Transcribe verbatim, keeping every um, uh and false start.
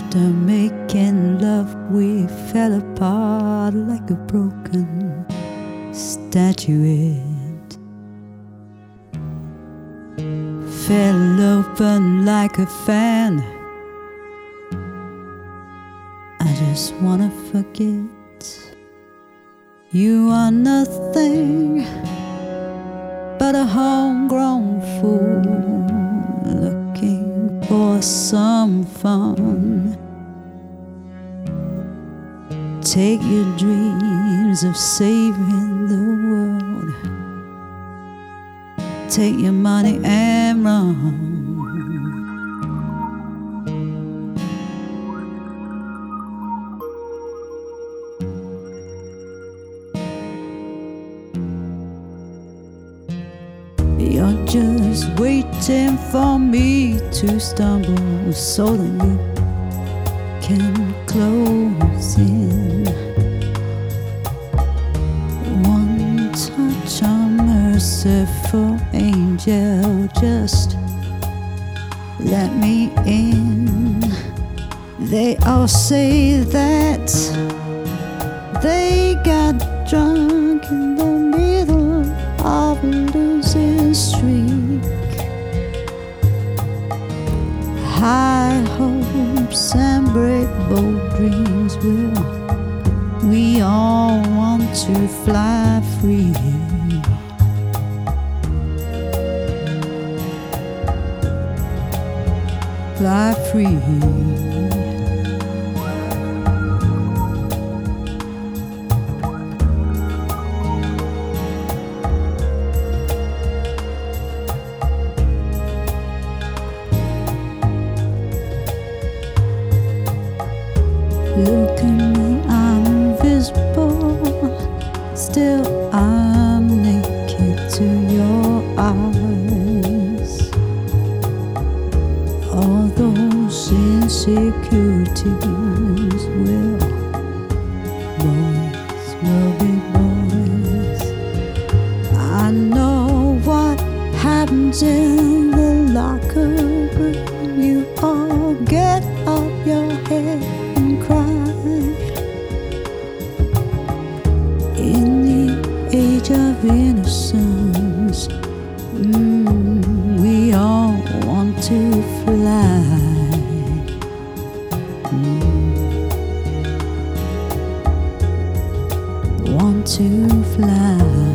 After making love, we fell apart like a broken statuette. Fell open like a fan. I just wanna forget. You are nothing but a homegrown fool looking for some fun. Take your dreams of saving the world, take your money and run. You're just waiting for me to stumble so that you can close in. One touch, a merciful angel, just let me in. They all say that they got drunk in the middle of a losing streak. High hopes and break bold dreams. Will we all want to fly free? Fly free. Look at me, I'm invisible. Still I'm naked to your eyes. All those insecurities will, boys will be boys. I know what happens in the locker room. You all get off your head and cry. In the age of innocence, mm, we all want to fly. Mm, want to fly.